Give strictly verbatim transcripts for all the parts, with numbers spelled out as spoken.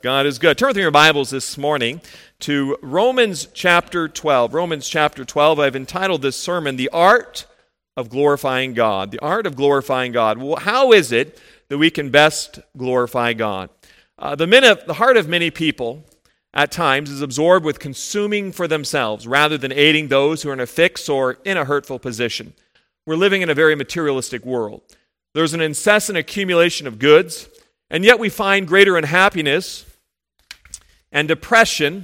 God is good. Turn with your Bibles this morning to Romans chapter twelve. Romans chapter twelve, I've entitled this sermon, The Art of Glorifying God. The Art of Glorifying God. Well, how is it that we can best glorify God? Uh, the, min- the heart of many people at times is absorbed with consuming for themselves rather than aiding those who are in a fix or in a hurtful position. We're living in a very materialistic world. There's an incessant accumulation of goods, and yet we find greater unhappiness and depression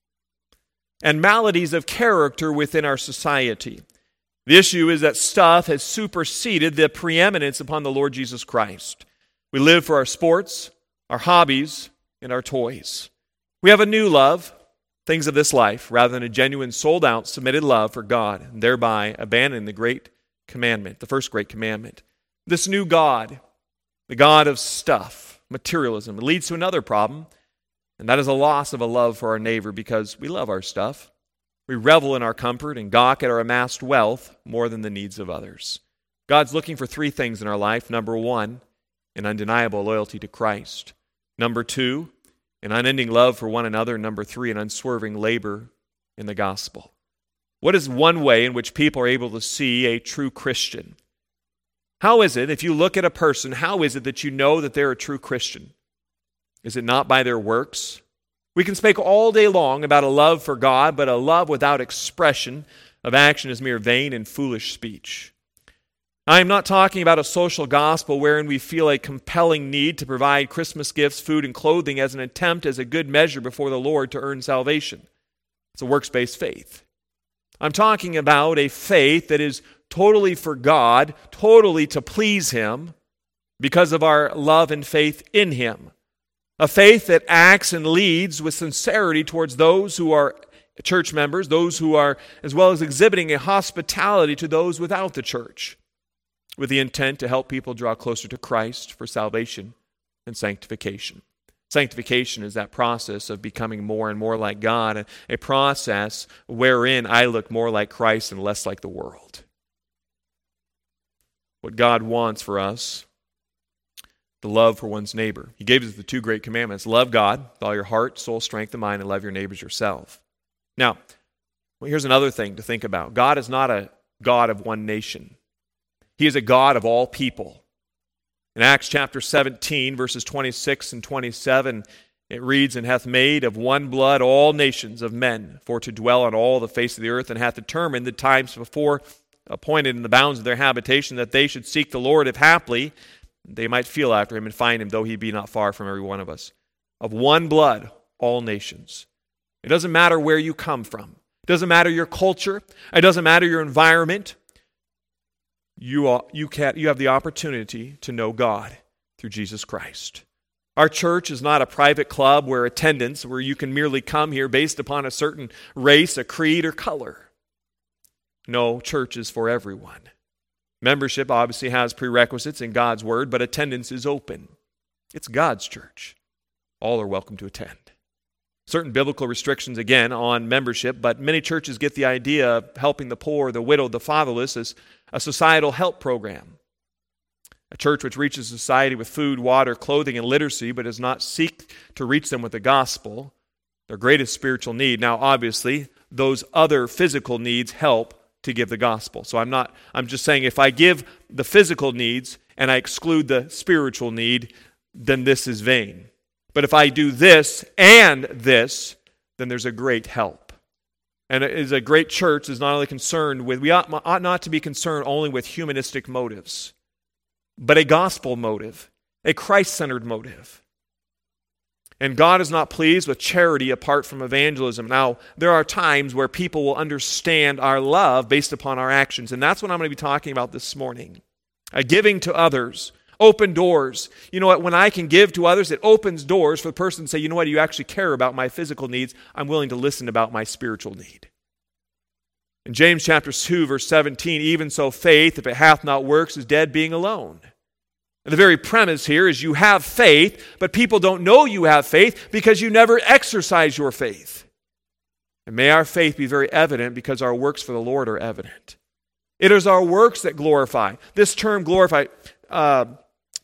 and maladies of character within our society. The issue is that stuff has superseded the preeminence upon the Lord Jesus Christ. We live for our sports, our hobbies, and our toys. We have a new love, things of this life, rather than a genuine, sold-out, submitted love for God, and thereby abandoning the great commandment, the first great commandment. This new God, the God of stuff, materialism, leads to another problem, and that is a loss of a love for our neighbor because we love our stuff. We revel in our comfort and gawk at our amassed wealth more than the needs of others. God's looking for three things in our life. Number one, an undeniable loyalty to Christ. Number two, an unending love for one another. Number three, an unswerving labor in the gospel. What is one way in which people are able to see a true Christian? How is it, if you look at a person, how is it that you know that they're a true Christian? Is it not by their works? We can speak all day long about a love for God, but a love without expression of action is mere vain and foolish speech. I am not talking about a social gospel wherein we feel a compelling need to provide Christmas gifts, food, and clothing as an attempt as a good measure before the Lord to earn salvation. It's a works-based faith. I'm talking about a faith that is totally for God, totally to please Him because of our love and faith in Him. A faith that acts and leads with sincerity towards those who are church members, those who are, as well as exhibiting a hospitality to those without the church, with the intent to help people draw closer to Christ for salvation and sanctification. Sanctification is that process of becoming more and more like God, a process wherein I look more like Christ and less like the world. What God wants for us, the love for one's neighbor. He gave us the two great commandments. Love God with all your heart, soul, strength, and mind, and love your neighbors yourself. Now, well, here's another thing to think about. God is not a God of one nation. He is a God of all people. In Acts chapter seventeen, verses twenty-six and twenty-seven, it reads, "And hath made of one blood all nations of men, for to dwell on all the face of the earth, and hath determined the times before appointed in the bounds of their habitation, that they should seek the Lord, if haply they might feel after him and find him, though he be not far from every one of us. Of one blood, all nations." It doesn't matter where you come from. It doesn't matter your culture. It doesn't matter your environment. You, are, you, can, you have the opportunity to know God through Jesus Christ. Our church is not a private club where attendance, where you can merely come here based upon a certain race, a creed, or color. No, church is for everyone. Membership obviously has prerequisites in God's Word, but attendance is open. It's God's church. All are welcome to attend. Certain biblical restrictions, again, on membership, but many churches get the idea of helping the poor, the widow, the fatherless as a societal help program. A church which reaches society with food, water, clothing, and literacy, but does not seek to reach them with the gospel, their greatest spiritual need. Now, obviously, those other physical needs help to give the gospel. So I'm not, I'm just saying if I give the physical needs and I exclude the spiritual need, then this is vain. But if I do this and this, then there's a great help. And it is a great church is not only concerned with, we ought, ought not to be concerned only with humanistic motives, but a gospel motive, a Christ-centered motive. And God is not pleased with charity apart from evangelism. Now, there are times where people will understand our love based upon our actions, and that's what I'm going to be talking about this morning. Uh, giving to others, open doors. You know what? When I can give to others, it opens doors for the person to say, you know what? You actually care about my physical needs. I'm willing to listen about my spiritual need. In James chapter two, verse seventeen, "Even so faith, if it hath not works, is dead, being alone." And the very premise here is you have faith, but people don't know you have faith because you never exercise your faith. And may our faith be very evident because our works for the Lord are evident. It is our works that glorify. This term glorify, uh,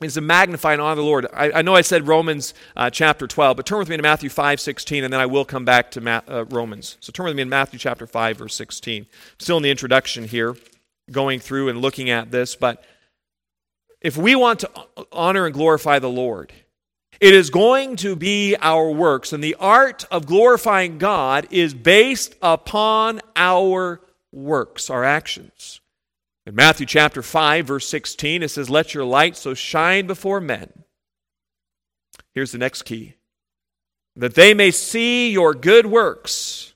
means to magnify and honor the Lord. I, I know I said Romans uh, chapter twelve, but turn with me to Matthew five sixteen, and then I will come back to Ma- uh, Romans. So turn with me in Matthew chapter five, verse sixteen. Still in the introduction here, going through and looking at this, but if we want to honor and glorify the Lord, it is going to be our works, and the art of glorifying God is based upon our works, our actions. In Matthew chapter five, verse sixteen, it says, "Let your light so shine before men." Here's the next key. "That they may see your good works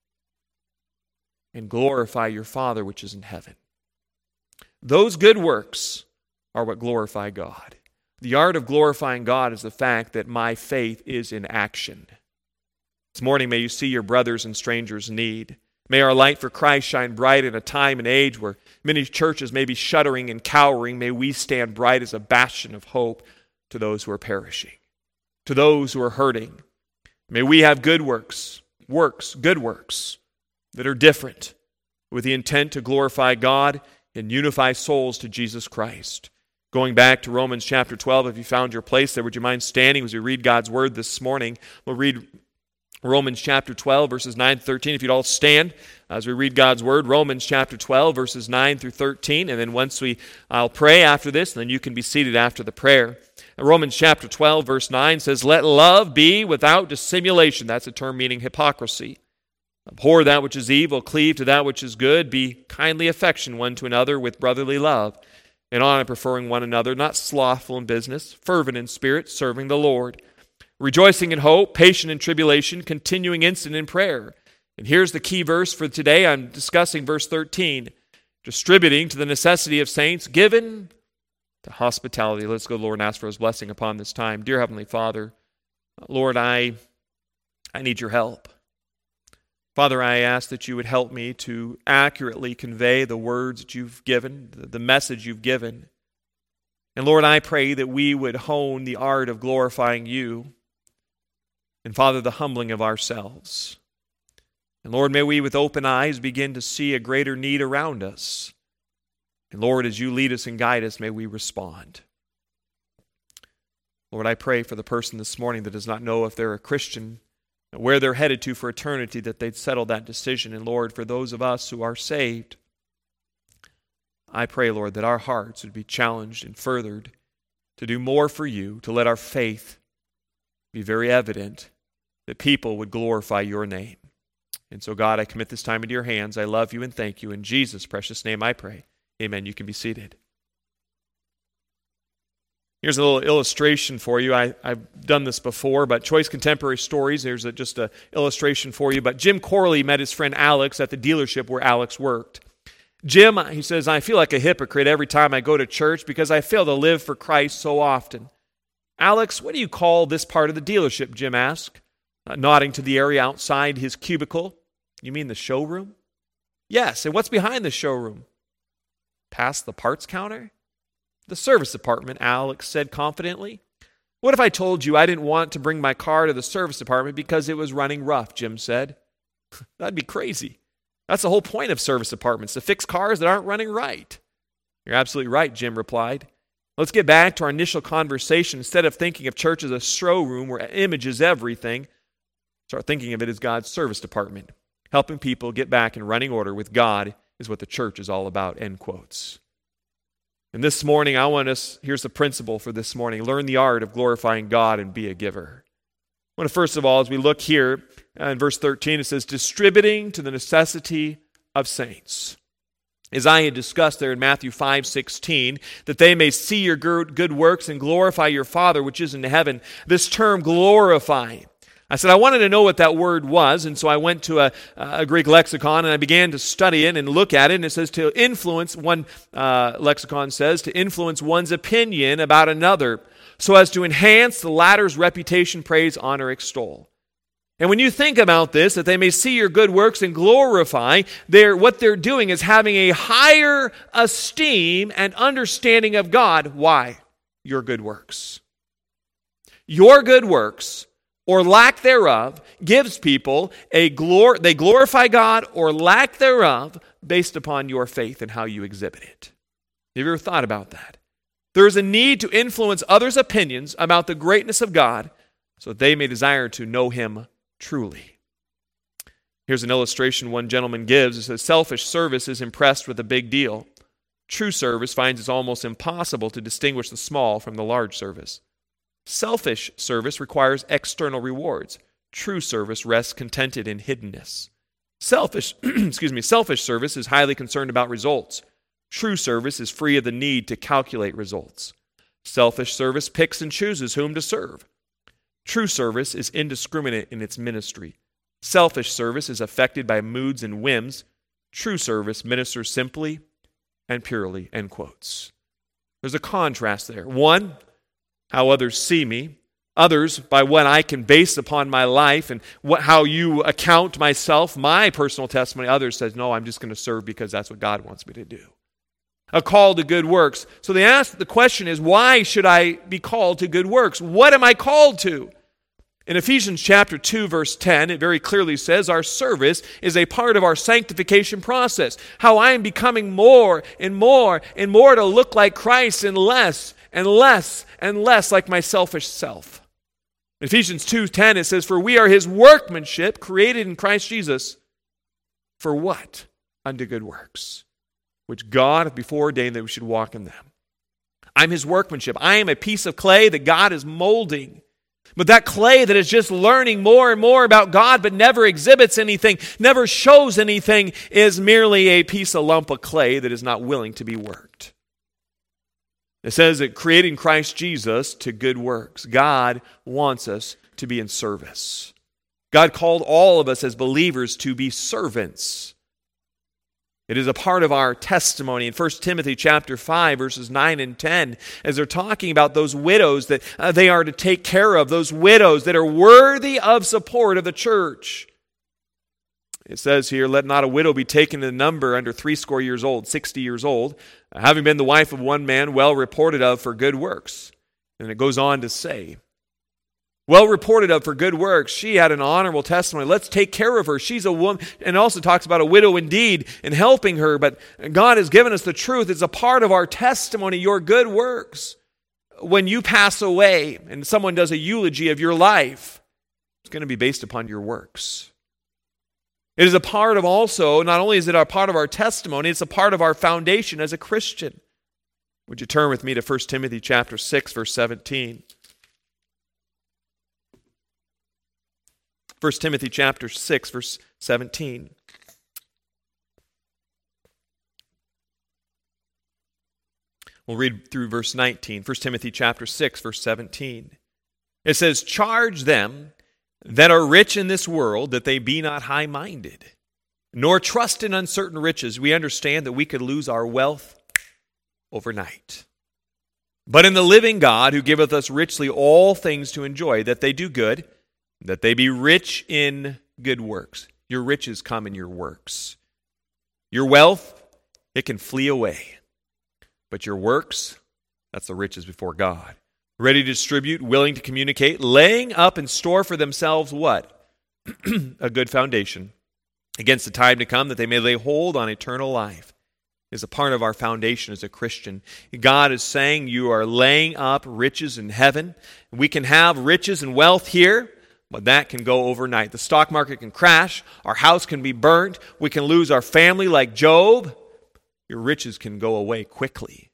and glorify your Father which is in heaven." Those good works are what glorify God. The art of glorifying God is the fact that my faith is in action. This morning, may you see your brothers and strangers' need. May our light for Christ shine bright in a time and age where many churches may be shuddering and cowering. May we stand bright as a bastion of hope to those who are perishing, to those who are hurting. May we have good works, works, good works that are different, with the intent to glorify God and unify souls to Jesus Christ. Going back to Romans chapter twelve, if you found your place there, would you mind standing as we read God's word this morning? We'll read Romans chapter twelve, verses nine to thirteen. If you'd all stand as we read God's word, Romans chapter twelve, verses nine through thirteen. And then once we, I'll pray after this, and then you can be seated after the prayer. Romans chapter twelve, verse nine says, "Let love be without dissimulation." That's a term meaning hypocrisy. "Abhor that which is evil, cleave to that which is good, be kindly affection one to another with brotherly love, and honor preferring one another, not slothful in business, fervent in spirit, serving the Lord, rejoicing in hope, patient in tribulation, continuing instant in prayer." And here's the key verse for today. I'm discussing verse thirteen. "Distributing to the necessity of saints, given to hospitality." Let's go to the Lord and ask for His blessing upon this time. Dear Heavenly Father, Lord, I, I need your help. Father, I ask that you would help me to accurately convey the words that you've given, the message you've given. And Lord, I pray that we would hone the art of glorifying you. And Father, the humbling of ourselves. And Lord, may we with open eyes begin to see a greater need around us. And Lord, as you lead us and guide us, may we respond. Lord, I pray for the person this morning that does not know if they're a Christian, where they're headed to for eternity, that they'd settle that decision. And Lord, for those of us who are saved, I pray, Lord, that our hearts would be challenged and furthered to do more for you, to let our faith be very evident, that people would glorify your name. And so, God, I commit this time into your hands. I love you and thank you. In Jesus' precious name I pray. Amen. You can be seated. Here's a little illustration for you. I, I've done this before, but Choice Contemporary Stories, there's a, just an illustration for you. But Jim Corley met his friend Alex at the dealership where Alex worked. Jim, he says, "I feel like a hypocrite every time I go to church because I fail to live for Christ so often." "Alex, what do you call this part of the dealership?" Jim asked, uh, nodding to the area outside his cubicle. "You mean the showroom?" "Yes, and what's behind the showroom?" "Past the parts counter?" "The service department," Alex said confidently. "What if I told you I didn't want to bring my car to the service department because it was running rough?" Jim said. "That'd be crazy. That's the whole point of service departments, to fix cars that aren't running right." "You're absolutely right," Jim replied. "Let's get back to our initial conversation. Instead of thinking of church as a showroom where image is everything, start thinking of it as God's service department. Helping people get back in running order with God is what the church is all about," end quotes. And this morning, I want us, here's the principle for this morning: learn the art of glorifying God and be a giver. I want to first of all, as we look here in verse thirteen, it says, "distributing to the necessity of saints." As I had discussed there in Matthew five sixteen, "that they may see your good works and glorify your Father which is in heaven." This term, glorify, I said I wanted to know what that word was, and so I went to a, a Greek lexicon and I began to study it and look at it, and it says to influence, one uh, lexicon says, to influence one's opinion about another so as to enhance the latter's reputation, praise, honor, extol. And when you think about this, that they may see your good works and glorify, they're, what they're doing is having a higher esteem and understanding of God. Why? Your good works. Your good works, or lack thereof, gives people a glor- they glorify God or lack thereof based upon your faith and how you exhibit it. Have you ever thought about that? There is a need to influence others' opinions about the greatness of God so that they may desire to know Him truly. Here's an illustration one gentleman gives. It says, selfish service is impressed with the big deal. True service finds it's almost impossible to distinguish the small from the large service. Selfish service requires external rewards. True service rests contented in hiddenness. Selfish, excuse me, selfish service is highly concerned about results. True service is free of the need to calculate results. Selfish service picks and chooses whom to serve. True service is indiscriminate in its ministry. Selfish service is affected by moods and whims. True service ministers simply and purely, end quotes. There's a contrast there. One, how others see me. Others, by what I can base upon my life and what, how you account myself, my personal testimony. Others says, no, I'm just going to serve because that's what God wants me to do. A call to good works. So they ask, the question is, why should I be called to good works? What am I called to? In Ephesians chapter two, verse ten, it very clearly says our service is a part of our sanctification process. How I am becoming more and more and more to look like Christ and less and less and less like my selfish self. In Ephesians two ten, it says, for we are His workmanship, created in Christ Jesus, for what? Unto good works, which God hath before ordained that we should walk in them. I'm His workmanship. I am a piece of clay that God is molding. But that clay that is just learning more and more about God but never exhibits anything, never shows anything, is merely a piece of lump of clay that is not willing to be worked. It says that creating Christ Jesus to good works. God wants us to be in service. God called all of us as believers to be servants. It is a part of our testimony in First Timothy chapter five, verses nine and ten, as they're talking about those widows that uh, they are to take care of, those widows that are worthy of support of the church. It says here, let not a widow be taken in number under threescore years old, sixty years old, having been the wife of one man, well reported of for good works. And it goes on to say, well reported of for good works. She had an honorable testimony. Let's take care of her. She's a woman. And it also talks about a widow indeed and helping her. But God has given us the truth. It's a part of our testimony, your good works. When you pass away and someone does a eulogy of your life, it's going to be based upon your works. It is a part of also, not only is it a part of our testimony, it's a part of our foundation as a Christian. Would you turn with me to First Timothy chapter six, verse seventeen? First Timothy chapter six, verse seventeen. We'll read through verse nineteen. First Timothy chapter six, verse seventeen. It says, charge them that are rich in this world, that they be not high-minded, nor trust in uncertain riches. We understand that we could lose our wealth overnight. But in the living God, who giveth us richly all things to enjoy, that they do good, that they be rich in good works. Your riches come in your works. Your wealth, it can flee away. But your works, that's the riches before God. Ready to distribute, willing to communicate, laying up in store for themselves what? A good foundation against the time to come, that they may lay hold on eternal life. Is a part of our foundation as a Christian. God is saying you are laying up riches in heaven. We can have riches and wealth here, but that can go overnight. The stock market can crash. Our house can be burnt. We can lose our family like Job. Your riches can go away quickly.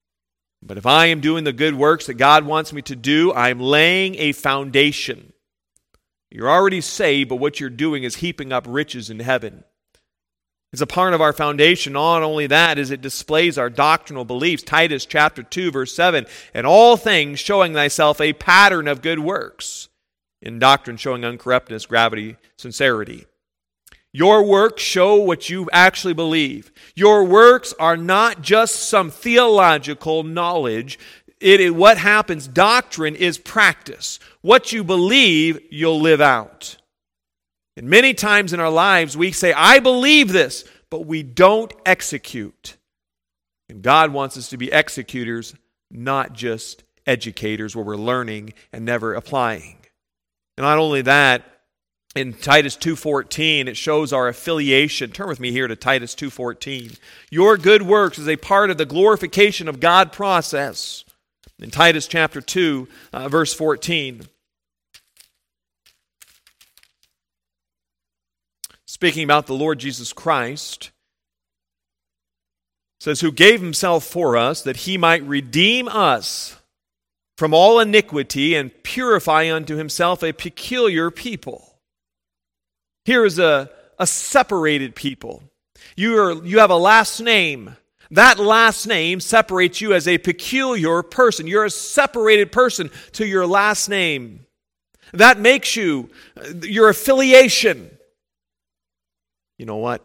But if I am doing the good works that God wants me to do, I'm laying a foundation. You're already saved, but what you're doing is heaping up riches in heaven. It's a part of our foundation. Not only that, is it displays our doctrinal beliefs. Titus chapter two, verse seven, and all things showing thyself a pattern of good works, in doctrine showing uncorruptness, gravity, sincerity. Your works show what you actually believe. Your works are not just some theological knowledge. It is what happens. Doctrine is practice. What you believe, you'll live out. And many times in our lives, we say, I believe this, but we don't execute. And God wants us to be executors, not just educators where we're learning and never applying. And not only that, in Titus two fourteen, it shows our affiliation. Turn with me here to Titus two fourteen. Your good works is a part of the glorification of God process. In Titus chapter two, uh, verse fourteen, speaking about the Lord Jesus Christ, says, who gave himself for us that he might redeem us from all iniquity and purify unto himself a peculiar people. Here is a, a separated people. You are, you have a last name. That last name separates you as a peculiar person. You're a separated person to your last name. That makes you your affiliation. You know what?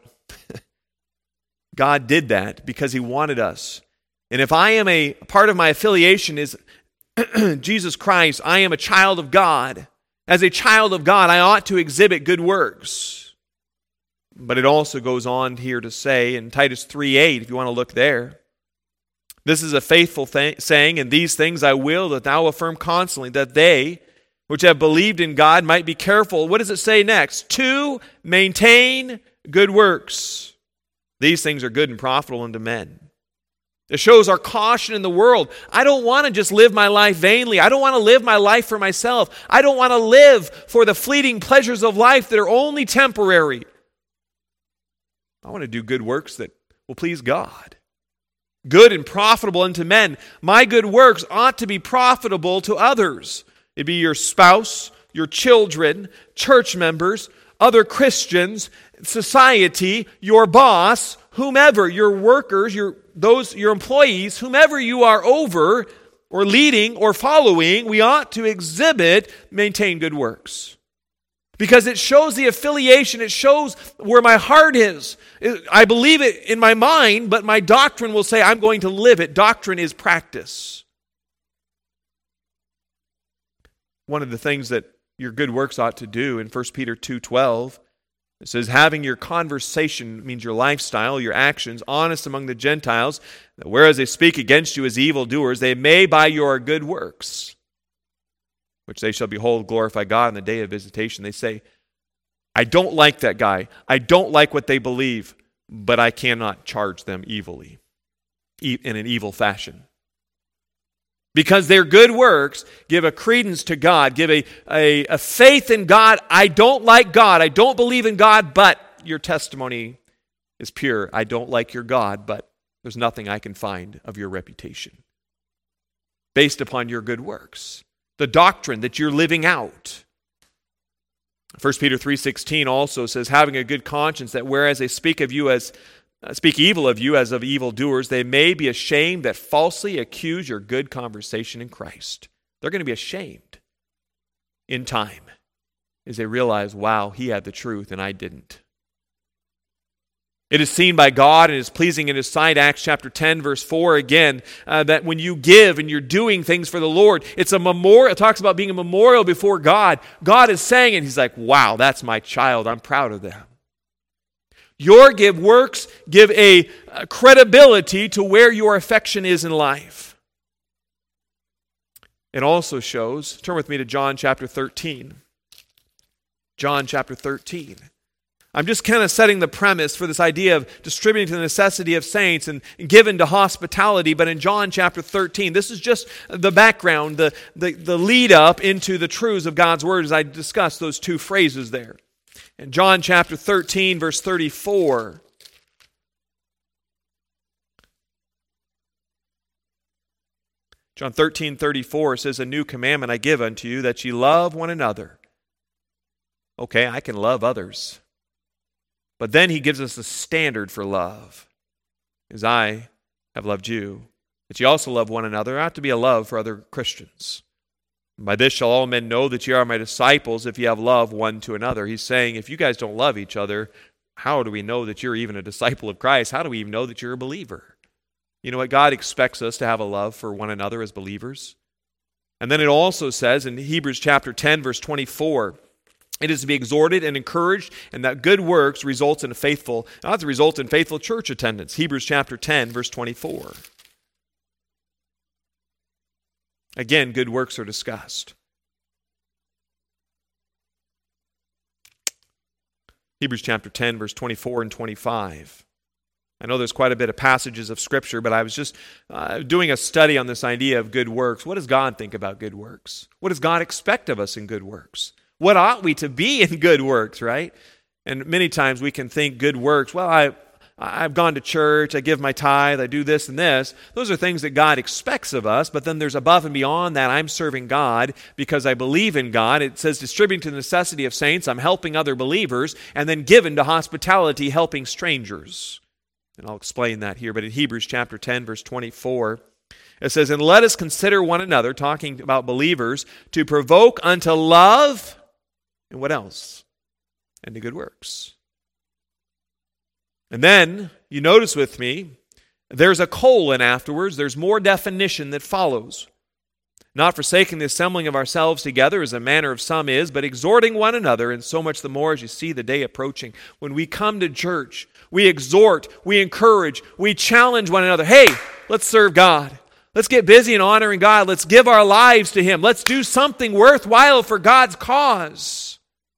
God did that because he wanted us. And if I am a part of my affiliation is Jesus Christ, I am a child of God. As a child of God, I ought to exhibit good works. But it also goes on here to say in Titus three eight, if you want to look there, this is a faithful th- saying, and these things I will that thou affirm constantly, that they which have believed in God might be careful. What does it say next? To maintain good works. These things are good and profitable unto men. It shows our caution in the world. I don't want to just live my life vainly. I don't want to live my life for myself. I don't want to live for the fleeting pleasures of life that are only temporary. I want to do good works that will please God. Good and profitable unto men. My good works ought to be profitable to others. It'd be your spouse, your children, church members, other Christians, society, your boss, whomever, your workers, your those your employees, whomever you are over or leading or following, we ought to exhibit, maintain good works. Because it shows the affiliation, it shows where my heart is. I believe it in my mind, but my doctrine will say I'm going to live it. Doctrine is practice. One of the things that your good works ought to do in First Peter two twelve, it says, having your conversation, means your lifestyle, your actions, honest among the Gentiles, that whereas they speak against you as evildoers, they may by your good works, which they shall behold, glorify God in the day of visitation. They say, I don't like that guy. I don't like what they believe, but I cannot charge them evilly, in an evil fashion. Because their good works give a credence to God, give a, a, a faith in God. I don't like God. I don't believe in God, but your testimony is pure. I don't like your God, but there's nothing I can find of your reputation. Based upon your good works. The doctrine that you're living out. First Peter three sixteen also says, having a good conscience, that whereas they speak of you as Uh, speak evil of you as of evildoers, they may be ashamed that falsely accuse your good conversation in Christ. They're going to be ashamed in time as they realize, wow, he had the truth and I didn't. It is seen by God and is pleasing in his sight, Acts chapter ten, verse four, again, uh, that when you give and you're doing things for the Lord, it's a memorial. It talks about being a memorial before God. God is saying it. He's like, wow, that's my child. I'm proud of them. Your give works give a, a credibility to where your affection is in life. It also shows, turn with me to John chapter thirteen. John chapter thirteen. I'm just kind of setting the premise for this idea of distributing to the necessity of saints and given to hospitality. But in John chapter thirteen, this is just the background, the, the, the lead up into the truths of God's word as I discuss those two phrases there. In John chapter thirteen, verse thirty-four, John thirteen, thirty-four says, a new commandment I give unto you, that ye love one another. Okay, I can love others. But then he gives us a standard for love. As I have loved you, that ye also love one another. There ought to be a love for other Christians. By this shall all men know that ye are my disciples, if ye have love one to another. He's saying, if you guys don't love each other, how do we know that you're even a disciple of Christ? How do we even know that you're a believer? You know what? God expects us to have a love for one another as believers. And then it also says in Hebrews chapter ten, verse twenty-four, it is to be exhorted and encouraged, and that good works results in a faithful, not to result in faithful church attendance. Hebrews chapter ten, verse twenty-four. Again, good works are discussed. Hebrews chapter ten, verse twenty-four and twenty-five. I know there's quite a bit of passages of Scripture, but I was just uh, doing a study on this idea of good works. What does God think about good works? What does God expect of us in good works? What ought we to be in good works, right? And many times we can think good works, well, I, I've gone to church, I give my tithe, I do this and this. Those are things that God expects of us, but then there's above and beyond that. I'm serving God because I believe in God. It says distributing to the necessity of saints, I'm helping other believers, and then given to hospitality, helping strangers. And I'll explain that here, but in Hebrews chapter ten, verse twenty-four, it says, and let us consider one another, talking about believers, to provoke unto love, and what else? And to good works. And then, you notice with me, there's a colon afterwards. There's more definition that follows. Not forsaking the assembling of ourselves together as a manner of some is, but exhorting one another, and so much the more as you see the day approaching. When we come to church, we exhort, we encourage, we challenge one another. Hey, let's serve God. Let's get busy in honoring God. Let's give our lives to Him. Let's do something worthwhile for God's cause.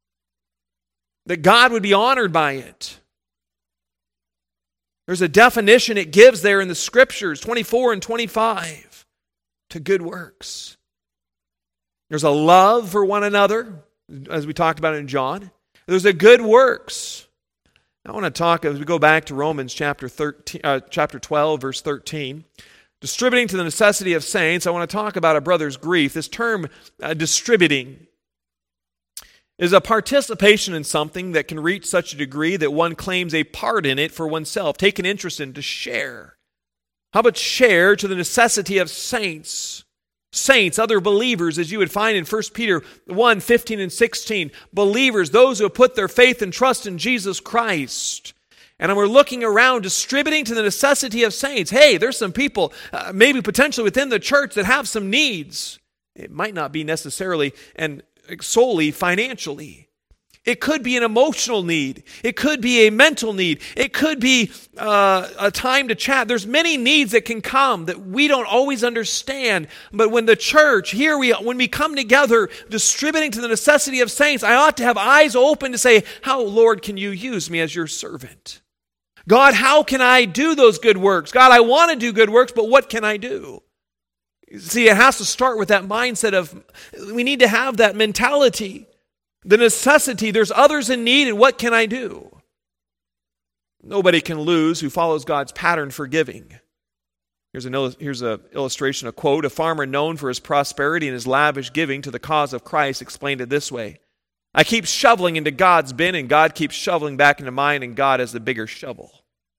That God would be honored by it. There's a definition it gives there in the Scriptures, twenty-four and twenty-five, to good works. There's a love for one another, as we talked about in John. There's a good works. I want to talk, as we go back to Romans chapter thirteen, uh, chapter twelve, verse thirteen. Distributing to the necessity of saints, I want to talk about a brother's grief. This term, uh, distributing, is a participation in something that can reach such a degree that one claims a part in it for oneself, take an interest in, to share. How about share to the necessity of saints? Saints, other believers, as you would find in First Peter one, fifteen and sixteen. Believers, those who have put their faith and trust in Jesus Christ. And we're looking around, distributing to the necessity of saints. Hey, there's some people, uh, maybe potentially within the church, that have some needs. It might not be necessarily and solely financially. It could be an emotional need. It could be a mental need. It could be uh, a time to chat. There's many needs that can come that we don't always understand. But when the church, here we, when we come together, distributing to the necessity of saints, I ought to have eyes open to say, how, Lord, can you use me as your servant? God, how can I do those good works? God, I want to do good works, but what can I do? See, it has to start with that mindset of, we need to have that mentality, the necessity. There's others in need, and what can I do? Nobody can lose who follows God's pattern for giving. Here's an il- here's an illustration, a quote. A farmer known for his prosperity and his lavish giving to the cause of Christ explained it this way. I keep shoveling into God's bin, and God keeps shoveling back into mine, and God has the bigger shovel.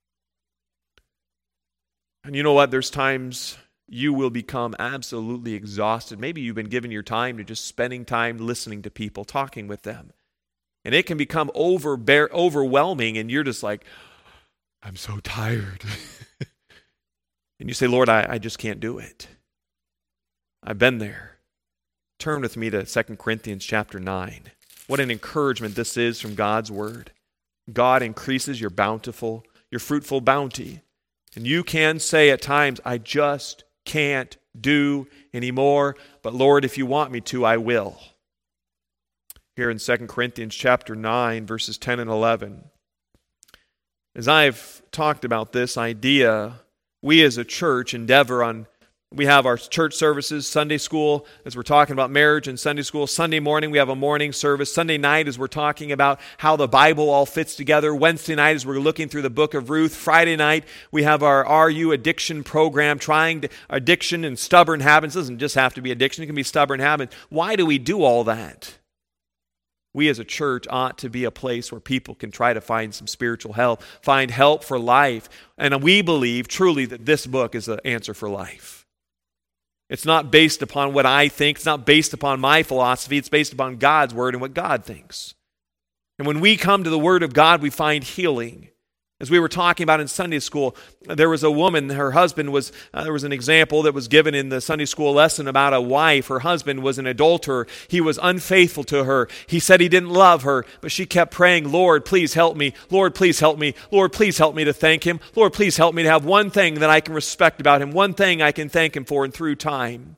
And you know what? There's times you will become absolutely exhausted. Maybe you've been giving your time to just spending time listening to people, talking with them. And it can become overbear, overwhelming, and you're just like, I'm so tired. And you say, Lord, I, I just can't do it. I've been there. Turn with me to Second Corinthians chapter nine. What an encouragement this is from God's word. God increases your bountiful, your fruitful bounty. And you can say at times, I just can't do anymore, but Lord, if you want me to, I will. Here in Second Corinthians chapter nine, verses ten and eleven. As I've talked about this idea, we as a church endeavor on, we have our church services, Sunday school, as we're talking about marriage and Sunday school. Sunday morning, we have a morning service. Sunday night, as we're talking about how the Bible all fits together. Wednesday night, as we're looking through the book of Ruth. Friday night, we have our R U addiction program, trying to, addiction and stubborn habits. It doesn't just have to be addiction, it can be stubborn habits. Why do we do all that? We as a church ought to be a place where people can try to find some spiritual help, find help for life. And we believe truly that this book is the answer for life. It's not based upon what I think. It's not based upon my philosophy. It's based upon God's word and what God thinks. And when we come to the word of God, we find healing. As we were talking about in Sunday school, there was a woman, her husband was, uh, there was an example that was given in the Sunday school lesson about a wife. Her husband was an adulterer. He was unfaithful to her. He said he didn't love her, but she kept praying, Lord, please help me. Lord, please help me. Lord, please help me to thank him. Lord, please help me to have one thing that I can respect about him, one thing I can thank him for. And through time,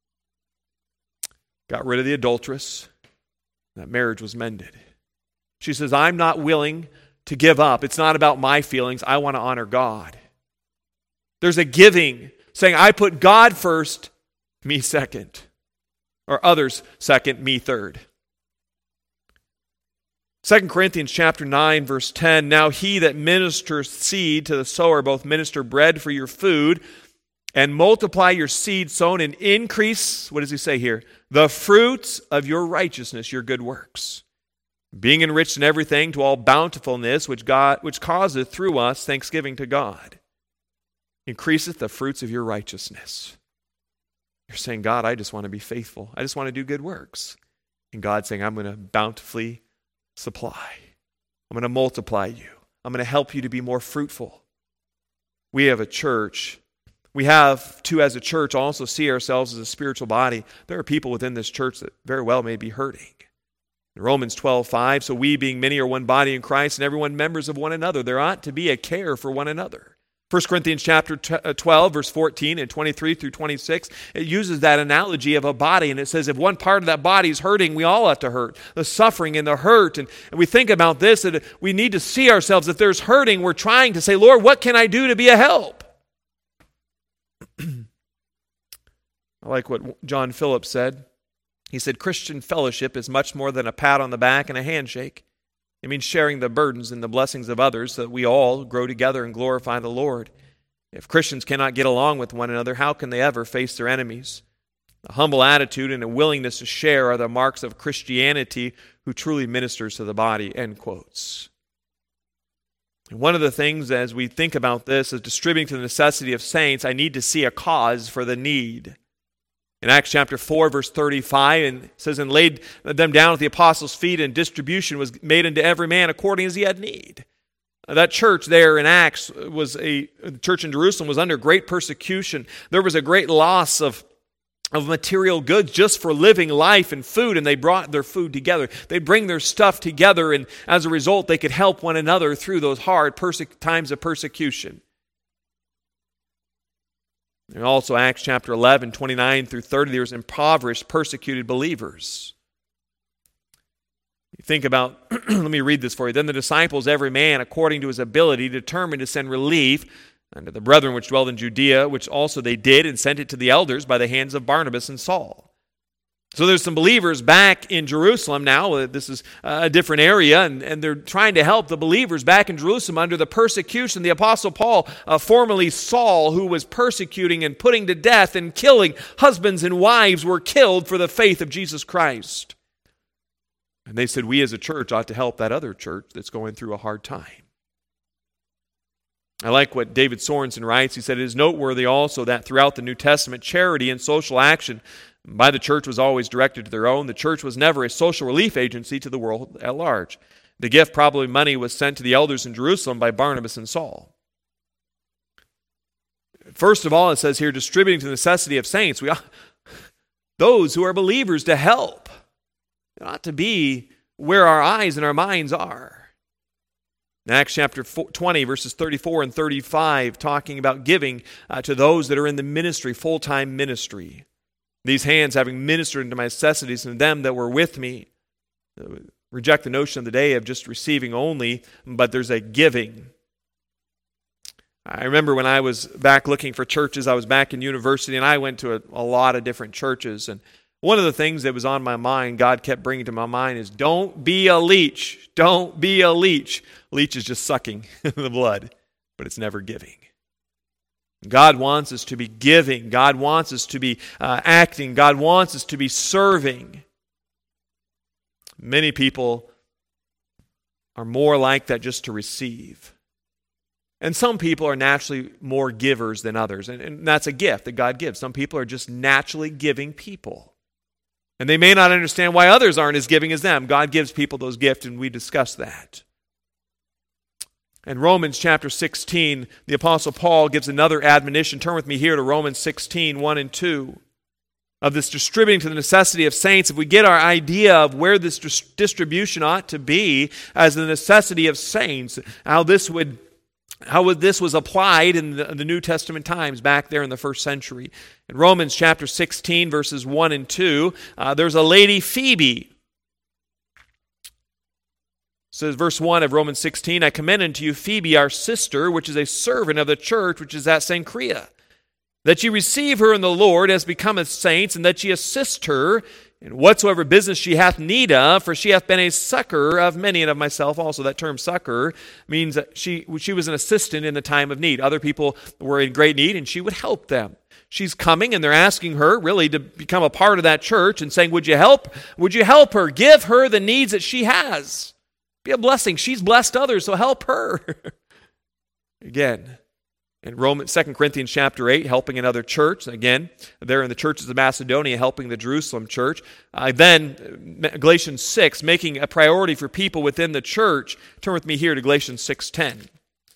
got rid of the adulteress. That marriage was mended. She says, I'm not willing to give up. It's not about my feelings. I want to honor God. There's a giving, saying, I put God first, me second. Or others second, me third. Second Corinthians chapter nine, verse ten, now he that ministers seed to the sower both minister bread for your food and multiply your seed sown and increase, what does he say here? The fruits of your righteousness, your good works. Being enriched in everything to all bountifulness, which God, which causeth through us thanksgiving to God. Increaseth the fruits of your righteousness. You're saying, God, I just want to be faithful. I just want to do good works. And God's saying, I'm going to bountifully supply. I'm going to multiply you. I'm going to help you to be more fruitful. We have a church. We have to, as a church, also see ourselves as a spiritual body. There are people within this church that very well may be hurting. In Romans twelve five, so we being many are one body in Christ and everyone members of one another. There ought to be a care for one another. First Corinthians chapter twelve, verse fourteen and twenty-three through twenty-six, it uses that analogy of a body, and it says if one part of that body is hurting, we all have to hurt. The suffering and the hurt, and, and we think about this, that we need to see ourselves, if there's hurting, we're trying to say, Lord, what can I do to be a help? I like what John Phillips said. He said, Christian fellowship is much more than a pat on the back and a handshake. It means sharing the burdens and the blessings of others so that we all grow together and glorify the Lord. If Christians cannot get along with one another, how can they ever face their enemies? A humble attitude and a willingness to share are the marks of Christianity who truly ministers to the body, end quotes. And one of the things as we think about this is distributing to the necessity of saints, I need to see a cause for the need. In Acts chapter four, verse thirty-five, and it says, and laid them down at the apostles' feet, and distribution was made unto every man according as he had need. That church there in Acts was a the church in Jerusalem was under great persecution. There was a great loss of, of material goods just for living life and food, and they brought their food together. They'd bring their stuff together, and as a result, they could help one another through those hard perse- times of persecution. And also Acts chapter eleven, twenty-nine through thirty, there's impoverished, persecuted believers. You think about, let me read this for you. Then the disciples, every man according to his ability, determined to send relief unto the brethren which dwelled in Judea, which also they did, and sent it to the elders by the hands of Barnabas and Saul. So there's some believers back in Jerusalem now. This is a different area, and, and they're trying to help the believers back in Jerusalem under the persecution. The Apostle Paul, uh, formerly Saul, who was persecuting and putting to death and killing husbands and wives, were killed for the faith of Jesus Christ. And they said, we as a church ought to help that other church that's going through a hard time. I like what David Sorensen writes. He said, it is noteworthy also that throughout the New Testament, charity and social action by the church was always directed to their own. The church was never a social relief agency to the world at large. The gift, probably money, was sent to the elders in Jerusalem by Barnabas and Saul. First of all, it says here, distributing to the necessity of saints. We ought, those who are believers to help. It ought to be where our eyes and our minds are. In Acts chapter twenty, verses thirty-four and thirty-five, talking about giving uh, to those that are in the ministry, full-time ministry. These hands, having ministered unto my necessities and them that were with me, reject the notion of the day of just receiving only, but there's a giving. I remember when I was back looking for churches, I was back in university, and I went to a, a lot of different churches. And one of the things that was on my mind, God kept bringing to my mind, is don't be a leech. Don't be a leech. Leech is just sucking the blood, but it's never giving. God wants us to be giving. God wants us to be uh, acting. God wants us to be serving. Many people are more like that just to receive. And some people are naturally more givers than others. And, and that's a gift that God gives. Some people are just naturally giving people. And they may not understand why others aren't as giving as them. God gives people those gifts, and we discuss that. In Romans chapter sixteen, the Apostle Paul gives another admonition. Turn with me here to Romans sixteen, one and two. Of this distributing to the necessity of saints. If we get our idea of where this dis- distribution ought to be as the necessity of saints, how this would, how would this was applied in the, the New Testament times back there in the first century. In Romans chapter sixteen, verses one and two, uh, there's a lady, Phoebe. says verse one of Romans sixteen, I commend unto you Phoebe, our sister, which is a servant of the church, which is at Cenchrea, that ye receive her in the Lord as becometh saints, and that ye assist her in whatsoever business she hath need of, for she hath been a succor of many, and of myself also. That term succor means that she, she was an assistant in the time of need. Other people were in great need, and she would help them. She's coming, and they're asking her really to become a part of that church and saying, would you help? Would you help her? Give her the needs that she has. Be a blessing. She's blessed others, so help her. Again, in Romans, Second Corinthians chapter eight, helping another church. Again, they're in the churches of Macedonia, helping the Jerusalem church. Uh, then, Galatians six, making a priority for people within the church. Turn with me here to Galatians six ten.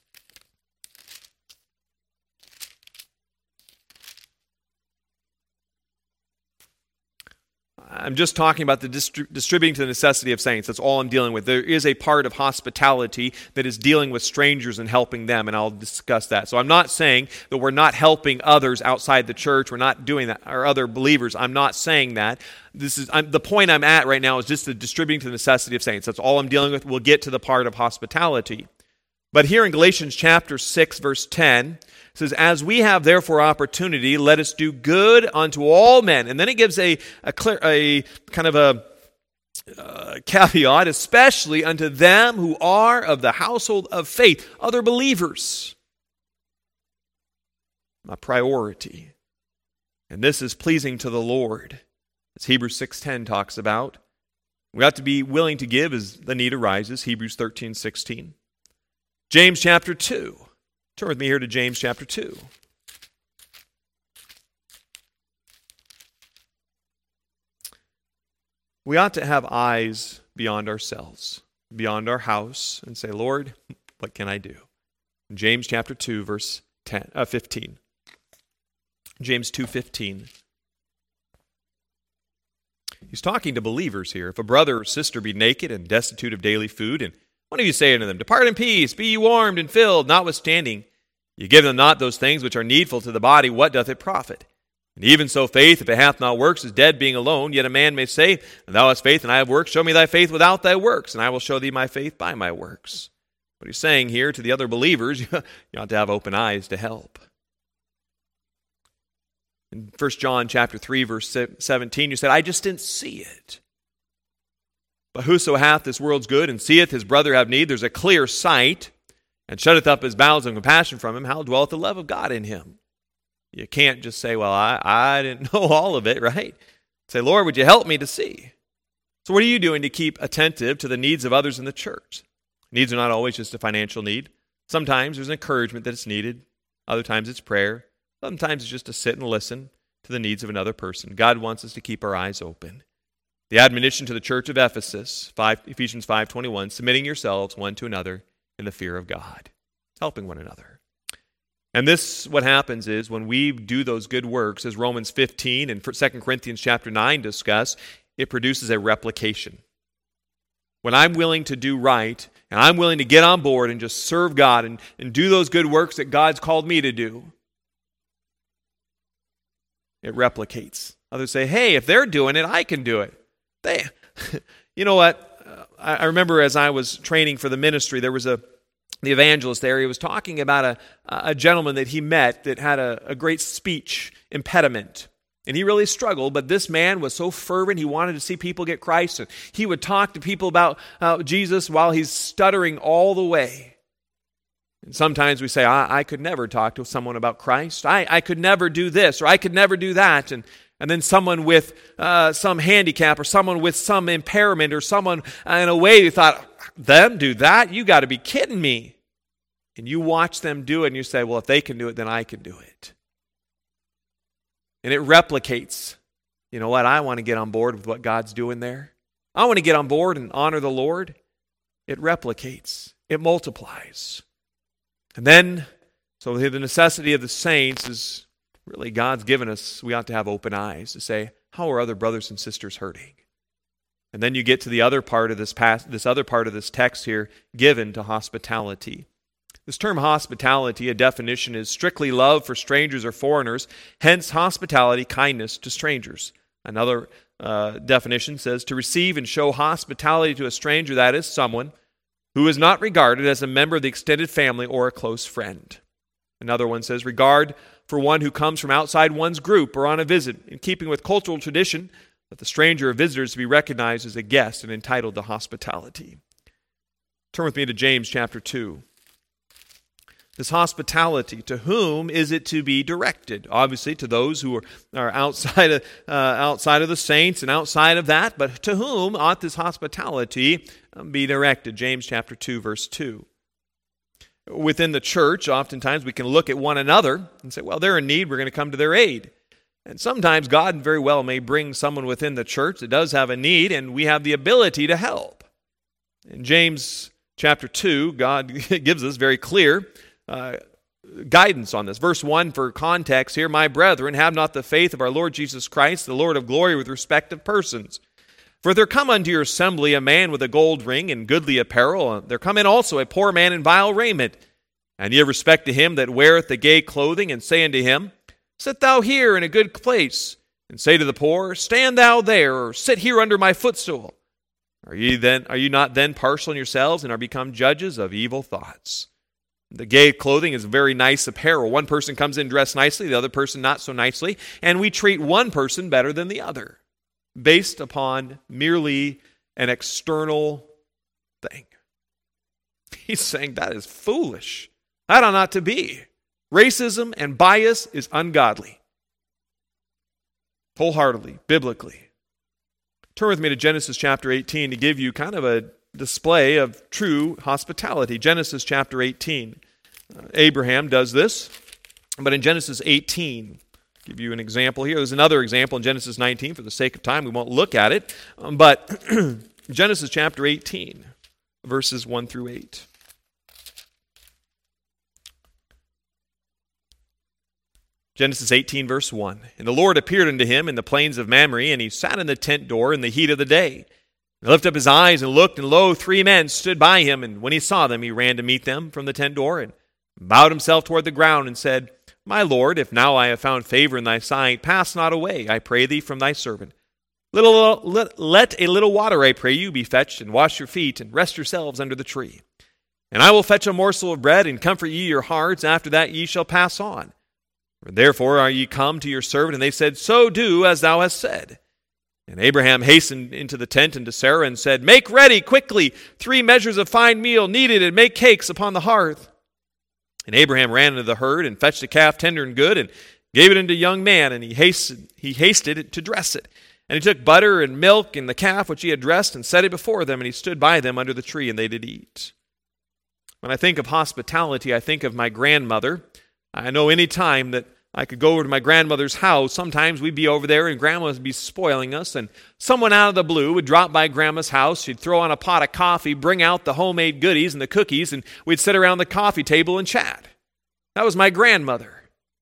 I'm just talking about the distri- distributing to the necessity of saints. That's all I'm dealing with. There is a part of hospitality that is dealing with strangers and helping them, and I'll discuss that. So I'm not saying that we're not helping others outside the church. We're not doing that, or other believers. I'm not saying that. This is I'm, the point I'm at right now is just the distributing to the necessity of saints. That's all I'm dealing with. We'll get to the part of hospitality. But here in Galatians chapter six, verse ten, it says, as we have therefore opportunity, let us do good unto all men. And then it gives a, a, clear, a kind of a uh, caveat, especially unto them who are of the household of faith, other believers. A priority. And this is pleasing to the Lord. As Hebrews six ten talks about, we have to be willing to give as the need arises, Hebrews thirteen sixteen. James chapter two. Turn with me here to James chapter two. We ought to have eyes beyond ourselves, beyond our house, and say, Lord, what can I do? James chapter two, verse ten, uh, fifteen. James two fifteen. He's talking to believers here. If a brother or sister be naked and destitute of daily food, and one of you say unto them, depart in peace, be ye warmed and filled, notwithstanding, you give them not those things which are needful to the body, what doth it profit? And even so faith, if it hath not works, is dead being alone. Yet a man may say, thou hast faith and I have works, show me thy faith without thy works, and I will show thee my faith by my works. But he's saying here to the other believers, you ought to have open eyes to help. In First John chapter three, verse seventeen, you said, I just didn't see it. But whoso hath this world's good and seeth his brother have need, there's a clear sight, and shutteth up his bowels and compassion from him, how dwelleth the love of God in him? You can't just say, well, I, I didn't know all of it, right? Say, Lord, would you help me to see? So what are you doing to keep attentive to the needs of others in the church? Needs are not always just a financial need. Sometimes there's encouragement that is needed. Other times it's prayer. Sometimes it's just to sit and listen to the needs of another person. God wants us to keep our eyes open. The admonition to the church of Ephesus, five, Ephesians five twenty-one, submitting yourselves one to another in the fear of God, helping one another. And this, what happens is when we do those good works, as Romans fifteen and Second Corinthians chapter nine discuss, it produces a replication. When I'm willing to do right, and I'm willing to get on board and just serve God and, and do those good works that God's called me to do, it replicates. Others say, hey, if they're doing it, I can do it. They, you know what? Uh, I, I remember as I was training for the ministry, there was a the evangelist there. He was talking about a a gentleman that he met that had a, a great speech impediment, and he really struggled. But this man was so fervent; he wanted to see people get Christ, and he would talk to people about uh, Jesus while he's stuttering all the way. And sometimes we say, I, I could never talk to someone about Christ. I, I could never do this, or I could never do that. And And then someone with uh, some handicap or someone with some impairment or someone uh, in a way you thought, them do that? You got to be kidding me. And you watch them do it and you say, well, if they can do it, then I can do it. And it replicates. You know what? I want to get on board with what God's doing there. I want to get on board and honor the Lord. It replicates. It multiplies. And then, so the necessity of the saints is really, God's given us, we ought to have open eyes to say, how are other brothers and sisters hurting? And then you get to the other part of this past, this other part of this text here, given to hospitality. This term hospitality, a definition, is strictly love for strangers or foreigners, hence hospitality, kindness to strangers. Another uh, definition says to receive and show hospitality to a stranger, that is someone who is not regarded as a member of the extended family or a close friend. Another one says, regard for one who comes from outside one's group or on a visit, in keeping with cultural tradition, that the stranger or visitor is to be recognized as a guest and entitled to hospitality. Turn with me to James chapter two. This hospitality, to whom is it to be directed? Obviously, to those who are, are outside of, uh, outside of the saints and outside of that, but to whom ought this hospitality be directed? James chapter two, verse two. Within the church, oftentimes we can look at one another and say, well, they're in need, we're going to come to their aid. And sometimes God very well may bring someone within the church that does have a need, and we have the ability to help. In James chapter two, God gives us very clear uh, guidance on this. Verse one, for context here, my brethren, have not the faith of our Lord Jesus Christ, the Lord of glory, with respect of persons. For there come unto your assembly a man with a gold ring and goodly apparel. There come in also a poor man in vile raiment. And ye have respect to him that weareth the gay clothing, and say unto him, sit thou here in a good place, and say to the poor, stand thou there, or sit here under my footstool. Are ye then are you not then partial in yourselves, and are become judges of evil thoughts? The gay clothing is very nice apparel. One person comes in dressed nicely, the other person not so nicely, and we treat one person better than the other, based upon merely an external thing. He's saying that is foolish. That ought not to be. Racism and bias is ungodly. Wholeheartedly, biblically. Turn with me to Genesis chapter eighteen to give you kind of a display of true hospitality. Genesis chapter eighteen. Uh, Abraham does this, but in Genesis eighteen, I'll give you an example here. There's another example in Genesis nineteen. For the sake of time, we won't look at it. Um, but Genesis chapter eighteen, verses one through eight. Genesis eighteen, verse one. And the Lord appeared unto him in the plains of Mamre, and he sat in the tent door in the heat of the day. He lifted up his eyes and looked, and lo, three men stood by him. And when he saw them, he ran to meet them from the tent door, and bowed himself toward the ground, and said, My Lord, if now I have found favor in thy sight, pass not away, I pray thee, from thy servant. Little, let, let a little water, I pray you, be fetched, and wash your feet, and rest yourselves under the tree. And I will fetch a morsel of bread, and comfort ye your hearts. After that ye shall pass on. Therefore are ye come to your servant? And they said, So do as thou hast said. And Abraham hastened into the tent and to Sarah and said, Make ready quickly three measures of fine meal, knead it, and make cakes upon the hearth. And Abraham ran into the herd and fetched a calf tender and good, and gave it unto a young man, and he hasted, he hasted to dress it. And he took butter and milk and the calf which he had dressed, and set it before them, and he stood by them under the tree, and they did eat. When I think of hospitality, I think of my grandmother. I know any time that I could go over to my grandmother's house, sometimes we'd be over there and Grandma would be spoiling us, and someone out of the blue would drop by Grandma's house. She'd throw on a pot of coffee, bring out the homemade goodies and the cookies, and we'd sit around the coffee table and chat. That was my grandmother.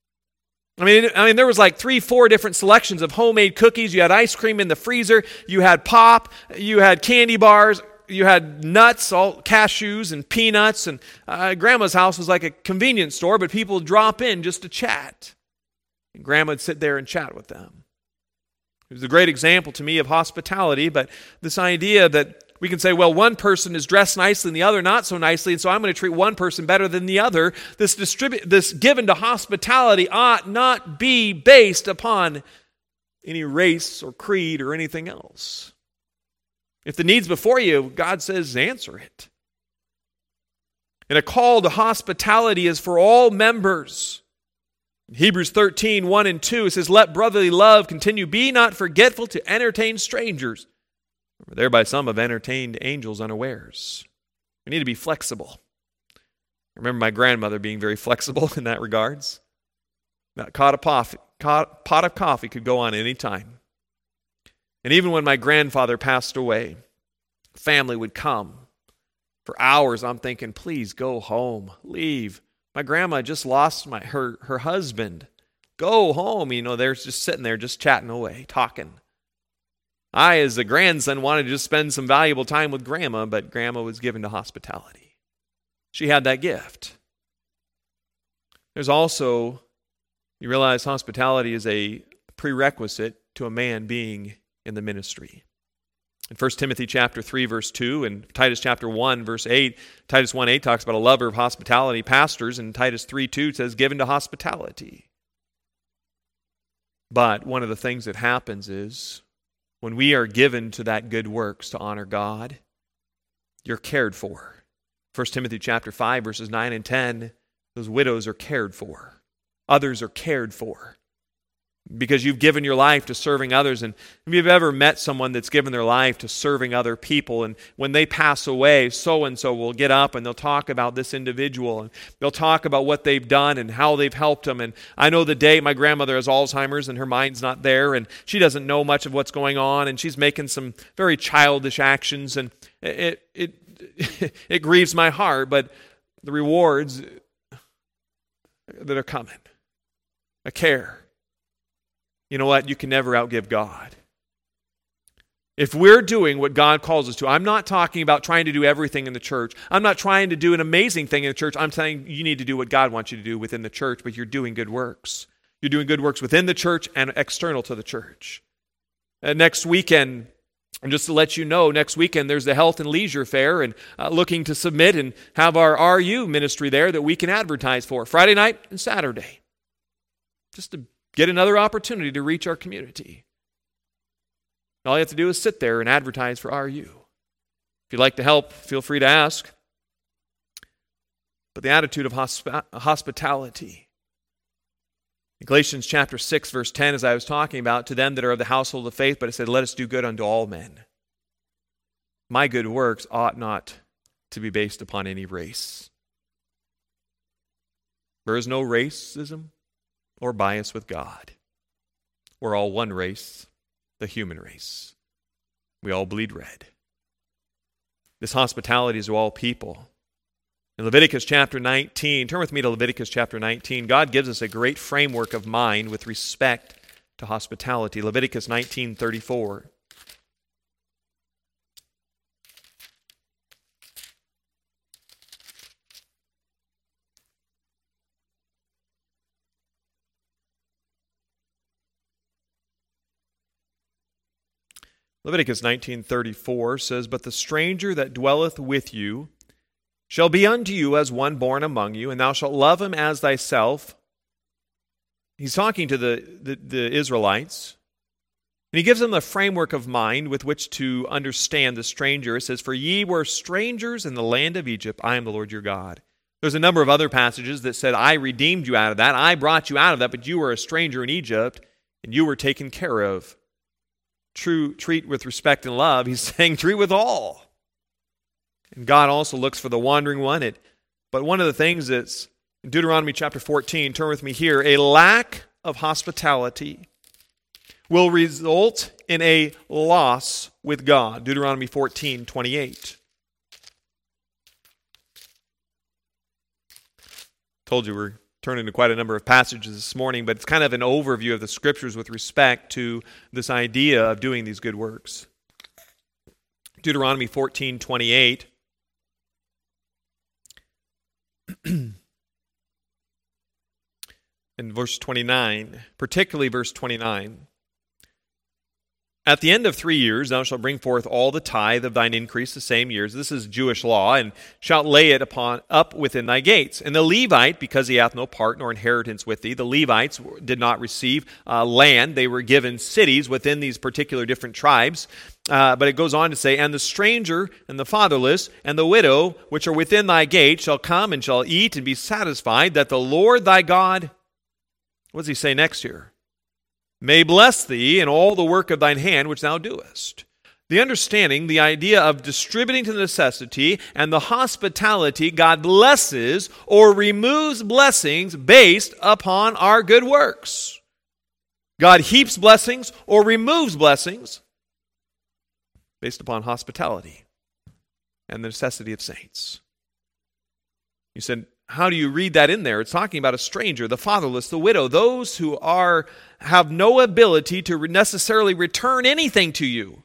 I mean, I mean, there was like three, four different selections of homemade cookies. You had ice cream in the freezer. You had pop. You had candy bars. You had nuts, all cashews and peanuts. And uh, Grandma's house was like a convenience store, but people would drop in just to chat. And Grandma would sit there and chat with them. It was a great example to me of hospitality, but this idea that we can say, well, one person is dressed nicely and the other not so nicely, and so I'm going to treat one person better than the other. This distribu- this given to hospitality ought not be based upon any race or creed or anything else. If the need's before you, God says, answer it. And a call to hospitality is for all members. In Hebrews thirteen, one and two, it says, Let brotherly love continue. Be not forgetful to entertain strangers. For thereby some have entertained angels unawares. We need to be flexible. I remember my grandmother being very flexible in that regards. That pot of coffee, pot of coffee could go on any time. And even when my grandfather passed away, family would come. For hours, I'm thinking, please go home, leave. My grandma just lost my her, her husband. Go home. You know, they're just sitting there just chatting away, talking. I, as a grandson, wanted to just spend some valuable time with Grandma, but Grandma was given to hospitality. She had that gift. There's also, you realize hospitality is a prerequisite to a man being in the ministry. In First Timothy chapter three, verse two, and Titus chapter one, verse eight, Titus one eight talks about a lover of hospitality. Pastors in Titus three two says, given to hospitality. But one of the things that happens is, when we are given to that good works to honor God, you're cared for. First Timothy chapter five, verses nine and ten, those widows are cared for. Others are cared for. Because you've given your life to serving others. And if you've ever met someone that's given their life to serving other people, and when they pass away, so-and-so will get up and they'll talk about this individual, and they'll talk about what they've done and how they've helped them. And I know the day my grandmother has Alzheimer's and her mind's not there, and she doesn't know much of what's going on, and she's making some very childish actions, and it it it grieves my heart, but the rewards that are coming, a care. You know what? You can never outgive God. If we're doing what God calls us to, I'm not talking about trying to do everything in the church. I'm not trying to do an amazing thing in the church. I'm saying you need to do what God wants you to do within the church, but you're doing good works. You're doing good works within the church and external to the church. And next weekend, and just to let you know, next weekend there's the Health and Leisure Fair, and uh, looking to submit and have our R U ministry there that we can advertise for Friday night and Saturday. Just to get another opportunity to reach our community. All you have to do is sit there and advertise for R U. If you'd like to help, feel free to ask. But the attitude of hosp- hospitality. In Galatians chapter six, verse ten, as I was talking about, to them that are of the household of faith, but it said, let us do good unto all men. My good works ought not to be based upon any race. There is no racism or bias with God. We're all one race, the human race. We all bleed red. This hospitality is to all people. In Leviticus chapter nineteen, turn with me to Leviticus chapter nineteen. God gives us a great framework of mind with respect to hospitality. Leviticus nineteen thirty-four. Leviticus nineteen thirty-four says, but the stranger that dwelleth with you shall be unto you as one born among you, and thou shalt love him as thyself. He's talking to the, the, the Israelites, and he gives them the framework of mind with which to understand the stranger. It says, for ye were strangers in the land of Egypt, I am the Lord your God. There's a number of other passages that said, I redeemed you out of that, I brought you out of that, but you were a stranger in Egypt, and you were taken care of. True, treat with respect and love. He's saying treat with all. And God also looks for the wandering one. It, but one of the things that's in Deuteronomy chapter fourteen, turn with me here, a lack of hospitality will result in a loss with God. Deuteronomy fourteen twenty-eight. Told you we're turning to quite a number of passages this morning, but it's kind of an overview of the Scriptures with respect to this idea of doing these good works. Deuteronomy fourteen twenty-eight. And verse twenty-nine, particularly verse twenty-nine. At the end of three years thou shalt bring forth all the tithe of thine increase the same years. This is Jewish law, and shalt lay it upon up within thy gates. And the Levite, because he hath no part nor inheritance with thee, the Levites did not receive uh, land. They were given cities within these particular different tribes. Uh, but it goes on to say, and the stranger and the fatherless and the widow, which are within thy gate, shall come and shall eat and be satisfied, that the Lord thy God, what does he say next here? May bless thee in all the work of thine hand which thou doest. The understanding, the idea of distributing to necessity, and the hospitality God blesses or removes blessings based upon our good works. God heaps blessings or removes blessings based upon hospitality and the necessity of saints. You said, how do you read that in there? It's talking about a stranger, the fatherless, the widow, those who are have no ability to necessarily return anything to you.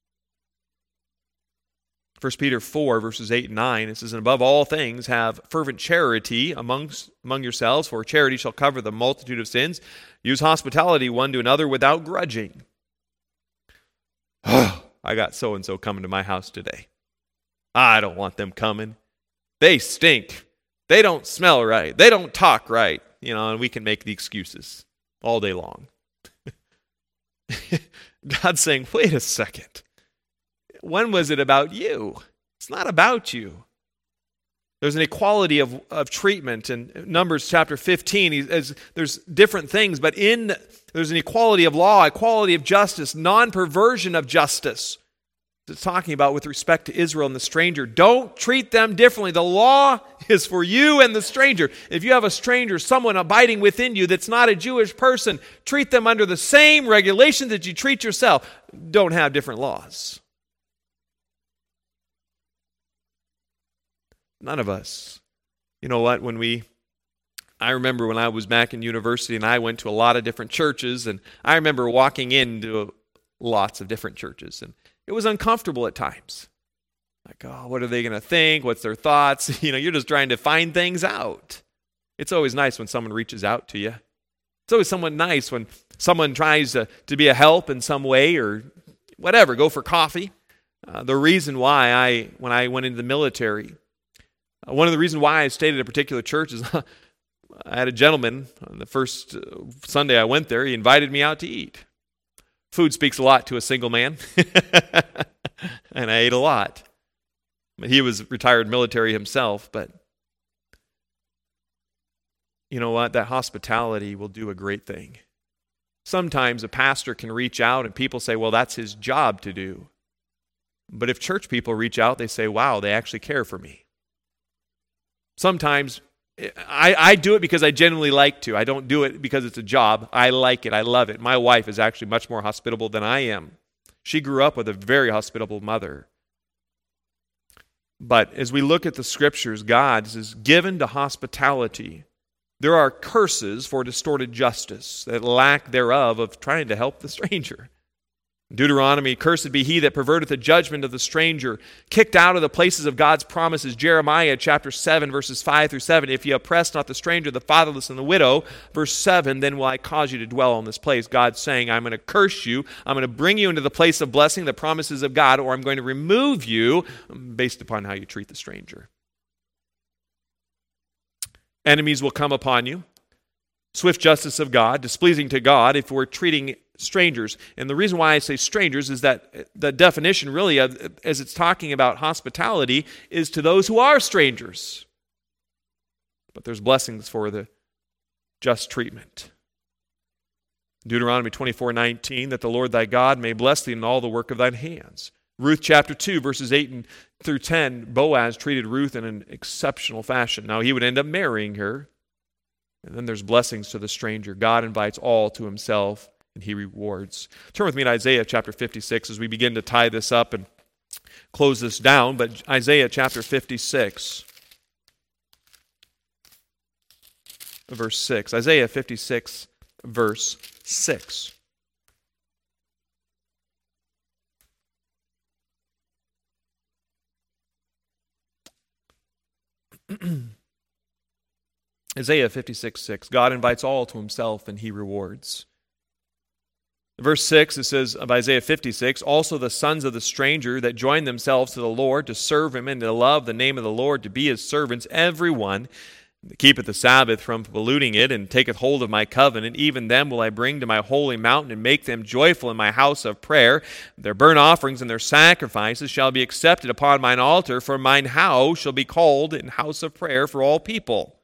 First Peter four, verses eight and nine, it says, and above all things have fervent charity amongst, among yourselves, for charity shall cover the multitude of sins. Use hospitality one to another without grudging. I got so-and-so coming to my house today. I don't want them coming. They stink. They don't smell right. They don't talk right. You know, and we can make the excuses all day long. God's saying, wait a second. When was it about you? It's not about you. There's an equality of, of treatment. In Numbers chapter fifteen, he, as, there's different things, but in there's an equality of law, equality of justice, non-perversion of justice. It's talking about with respect to Israel and the stranger. Don't treat them differently. The law is for you and the stranger. If you have a stranger, someone abiding within you that's not a Jewish person, treat them under the same regulations that you treat yourself. Don't have different laws. None of us. You know what? When we, I remember when I was back in university and I went to a lot of different churches, and I remember walking into lots of different churches, and it was uncomfortable at times. Like, oh, what are they going to think? What's their thoughts? You know, you're just trying to find things out. It's always nice when someone reaches out to you. It's always someone nice when someone tries to, to be a help in some way or whatever, go for coffee. Uh, the reason why I, when I went into the military, uh, one of the reasons why I stayed at a particular church is I had a gentleman on the first uh, Sunday I went there, he invited me out to eat. Food speaks a lot to a single man, and I ate a lot. He was retired military himself, but you know what? That hospitality will do a great thing. Sometimes a pastor can reach out and people say, well, that's his job to do. But if church people reach out, they say, wow, they actually care for me. Sometimes I, I do it because I genuinely like to. I don't do it because it's a job. I like it. I love it. My wife is actually much more hospitable than I am. She grew up with a very hospitable mother. But as we look at the scriptures, God is given to hospitality. There are curses for distorted justice, that lack thereof of trying to help the stranger. Deuteronomy, cursed be he that perverteth the judgment of the stranger, kicked out of the places of God's promises. Jeremiah chapter seven, verses five through seven, if ye oppress not the stranger, the fatherless, and the widow. Verse seven, then will I cause you to dwell on this place. God's saying, I'm going to curse you. I'm going to bring you into the place of blessing, the promises of God, or I'm going to remove you based upon how you treat the stranger. Enemies will come upon you. Swift justice of God, displeasing to God if we're treating strangers. And the reason why I say strangers is that the definition really, of, as it's talking about hospitality, is to those who are strangers. But there's blessings for the just treatment. Deuteronomy twenty-four nineteen, that the Lord thy God may bless thee in all the work of thine hands. Ruth chapter two, verses eight through ten, Boaz treated Ruth in an exceptional fashion. Now he would end up marrying her. And then there's blessings to the stranger. God invites all to himself, and he rewards. Turn with me to Isaiah chapter fifty-six as we begin to tie this up and close this down. But Isaiah chapter fifty-six, verse six. Isaiah fifty-six, verse six. Isaiah fifty-six, six. God invites all to himself, and he rewards. Verse six, it says of Isaiah fifty-six, also the sons of the stranger that join themselves to the Lord to serve him and to love the name of the Lord, to be his servants, every one that keepeth the Sabbath from polluting it and taketh hold of my covenant, even them will I bring to my holy mountain and make them joyful in my house of prayer. Their burnt offerings and their sacrifices shall be accepted upon mine altar, for mine house shall be called an house of prayer for all people.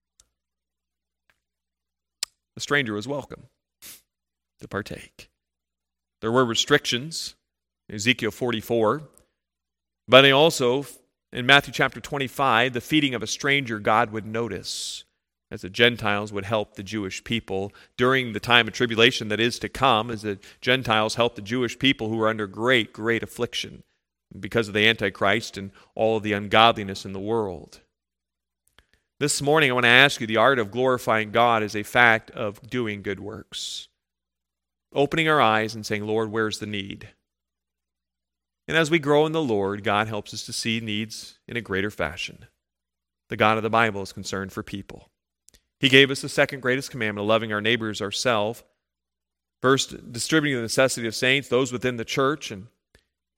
The stranger was welcome to partake. There were restrictions, Ezekiel forty-four, but also in Matthew chapter twenty-five, the feeding of a stranger God would notice, as the Gentiles would help the Jewish people during the time of tribulation that is to come, as the Gentiles help the Jewish people who are under great, great affliction because of the Antichrist and all of the ungodliness in the world. This morning, I want to ask you, the art of glorifying God is a fact of doing good works. Opening our eyes and saying, Lord, where's the need? And as we grow in the Lord, God helps us to see needs in a greater fashion. The God of the Bible is concerned for people. He gave us the second greatest commandment of loving our neighbors ourselves. First, distributing the necessity of saints, those within the church, and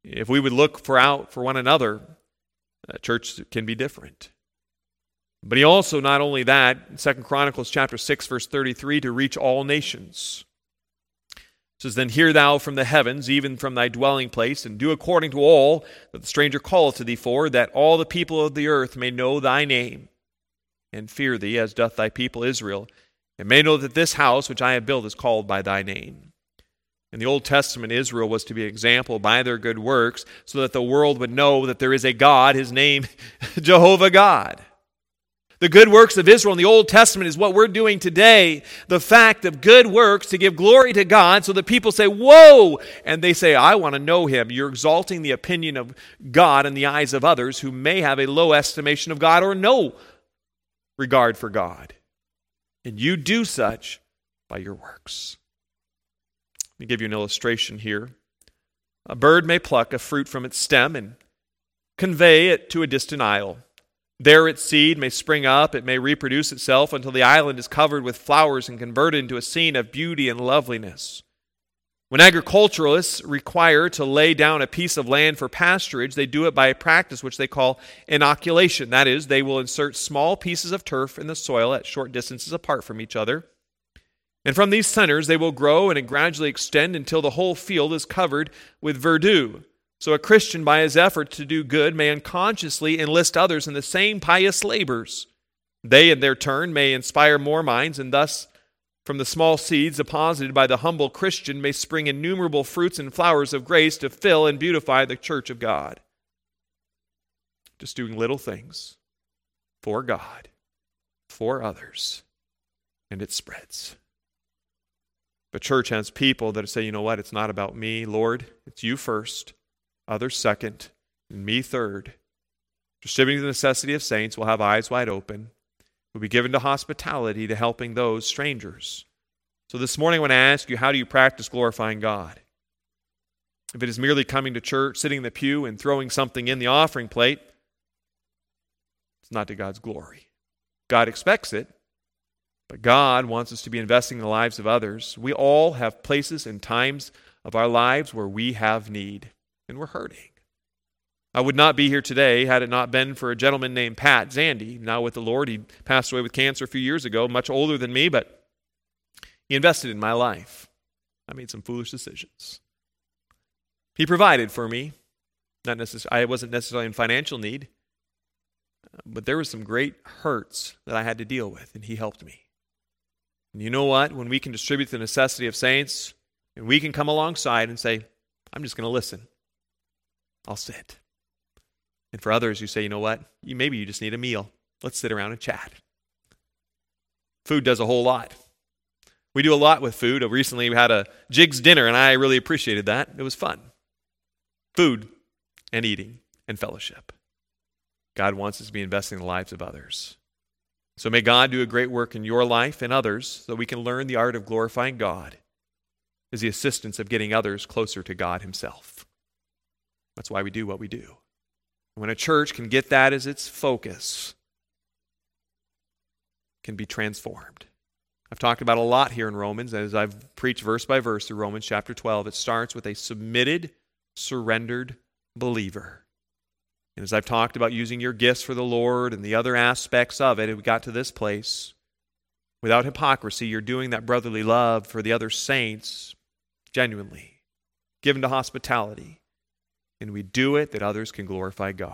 If we would look for out for one another, a church can be different. But he also, not only that, in Second Chronicles chapter six, verse thirty-three, to reach all nations. It says, then hear thou from the heavens, even from thy dwelling place, and do according to all that the stranger calleth to thee for, that all the people of the earth may know thy name, and fear thee, as doth thy people Israel, and may know that this house which I have built is called by thy name. In the Old Testament, Israel was to be an example by their good works, so that the world would know that there is a God, his name, Jehovah God. The good works of Israel in the Old Testament is what we're doing today. The fact of good works to give glory to God so that people say, whoa, and they say, I want to know him. You're exalting the opinion of God in the eyes of others who may have a low estimation of God or no regard for God. And you do such by your works. Let me give you an illustration here. A bird may pluck a fruit from its stem and convey it to a distant isle. There its seed may spring up, it may reproduce itself until the island is covered with flowers and converted into a scene of beauty and loveliness. When agriculturalists require to lay down a piece of land for pasturage, they do it by a practice which they call inoculation. That is, they will insert small pieces of turf in the soil at short distances apart from each other. And from these centers they will grow and gradually extend until the whole field is covered with verdure. So a Christian, by his effort to do good, may unconsciously enlist others in the same pious labors. They, in their turn, may inspire more minds, and thus, from the small seeds deposited by the humble Christian, may spring innumerable fruits and flowers of grace to fill and beautify the church of God. Just doing little things for God, for others, and it spreads. But church has people that say, you know what, it's not about me, Lord, it's you first. Others second, and me third. Distributing the necessity of saints will have eyes wide open. Will be given to hospitality, to helping those strangers. So this morning I want to ask you, how do you practice glorifying God? If it is merely coming to church, sitting in the pew, and throwing something in the offering plate, it's not to God's glory. God expects it, but God wants us to be investing in the lives of others. We all have places and times of our lives where we have need. And we're hurting. I would not be here today had it not been for a gentleman named Pat Zandy, now with the Lord. He passed away with cancer a few years ago, much older than me, but he invested in my life. I made some foolish decisions. He provided for me. Not necess- I wasn't necessarily in financial need, but there were some great hurts that I had to deal with, and he helped me. And you know what? When we can distribute the necessity of saints, and we can come alongside and say, I'm just going to listen. I'll sit. And for others, you say, you know what? You, maybe you just need a meal. Let's sit around and chat. Food does a whole lot. We do a lot with food. Recently, we had a Jig's dinner, and I really appreciated that. It was fun. Food and eating and fellowship. God wants us to be investing in the lives of others. So may God do a great work in your life and others so that we can learn the art of glorifying God as the assistance of getting others closer to God himself. That's why we do what we do. When a church can get that as its focus, it can be transformed. I've talked about a lot here in Romans, as I've preached verse by verse through Romans chapter twelve. It starts with a submitted, surrendered believer. And as I've talked about using your gifts for the Lord and the other aspects of it, we got to this place. Without hypocrisy, you're doing that brotherly love for the other saints genuinely, given to hospitality. And we do it that others can glorify God.